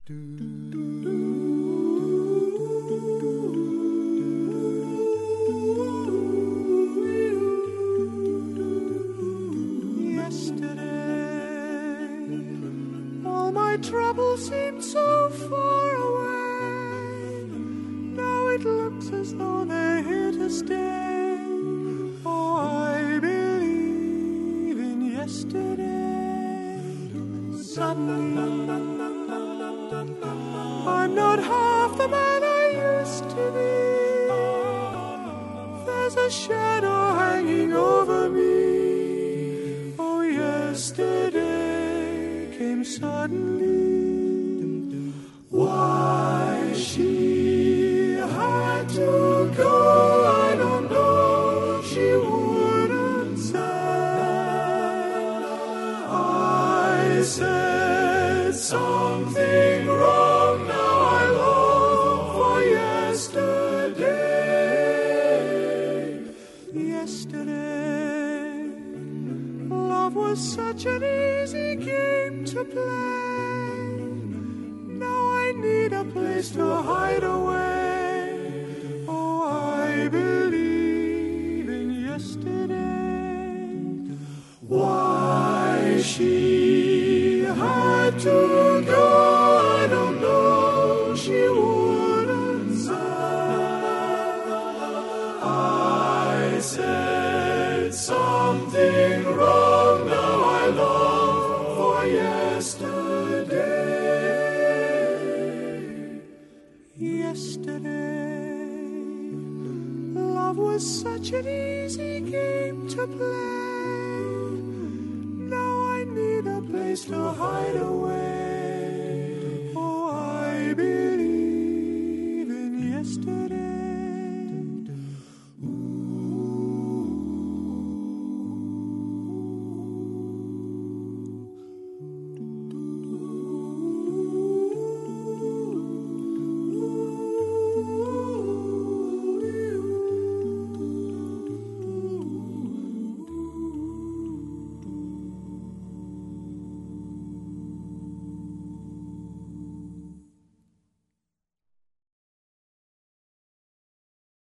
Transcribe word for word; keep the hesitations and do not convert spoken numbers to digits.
Trouble seemed so far away. Now it looks as though they're here to stay. Oh, I believe in yesterday. Suddenly, I'm not half the man I used to be. There's a shadow hanging over me. Oh, yesterday came suddenly. Why she had to go, I don't know. She wouldn't say. I said something wrong. Now I long for yesterday. Yesterday, love was such an easy game to play. Need a place to hide away. Oh, I believe in yesterday. Why she had to go, I don't know. She wouldn't say. I said something wrong. Now I long for yesterday. Yesterday, love was such an easy game to play. Now I need a place to hide away.